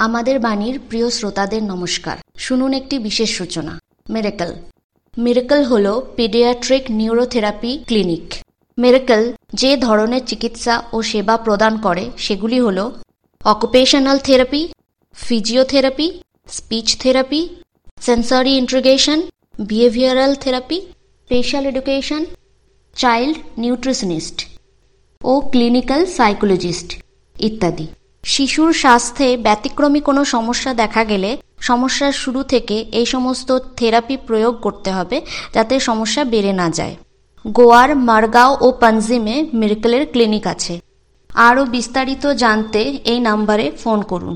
আমাদের বাণীর প্রিয় শ্রোতাদের নমস্কার। শুনুন একটি বিশেষ সূচনা। মিরাকল। মিরাকল হল পিডিয়াট্রিক নিউরোথেরাপি ক্লিনিক। মিরাকল যে ধরনের চিকিৎসা ও সেবা প্রদান করে সেগুলি হল occupational therapy, physiotherapy, speech therapy, sensory integration, behavioural therapy, special education, child nutritionist ও ক্লিনিক্যাল সাইকোলজিস্ট ইত্যাদি। শিশুর স্বাস্থ্যে ব্যতিক্রমী কোনো সমস্যা দেখা গেলে সমস্যার শুরু থেকে এই সমস্ত থেরাপি প্রয়োগ করতে হবে যাতে সমস্যা বেড়ে না যায়। গোয়ার মারগাঁও ও পানজিমে মিরাকলের ক্লিনিক আছে। আরও বিস্তারিত জানতে এই নাম্বারে ফোন করুন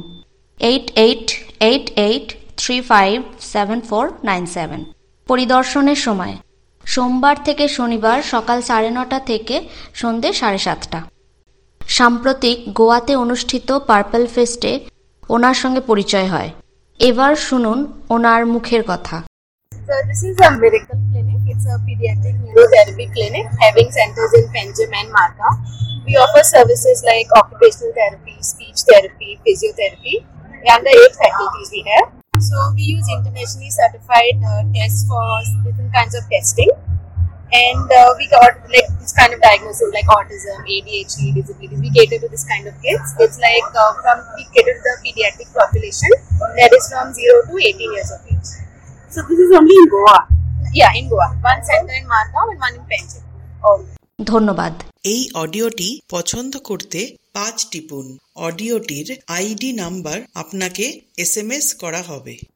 8888357497। পরিদর্শনের সময় সোমবার থেকে শনিবার সকাল 9:30 থেকে সন্ধ্যে 7:30। সাম্প্রতিক গোয়াতে অনুষ্ঠিত পার্পল ফেস্টে ওনার সঙ্গে পরিচয় হয়। এবার শুনুন ওনার মুখের কথা। So this is a Miracle Clinic. It's a pediatric neurotherapy clinic having centers in Panjim and Margao. We offer services like occupational therapy, speech therapy, physiotherapy. And the 8 faculties we have. So we use internationally certified tests for different kinds of testing. And we got like this kind of diagnosis like autism, ADHD, disability. We cater to this kind of kids. It's like we cater to the pediatric population that is from 0 to 18 years of age. So this is only in Goa? Yeah, in Goa. One center in Margao and one in Panjim. ধন্যবাদ। এই অডিওটি পছন্দ করতে 5 টিপুন। অডিওটির ID number আপনাকে SMS করা হবে।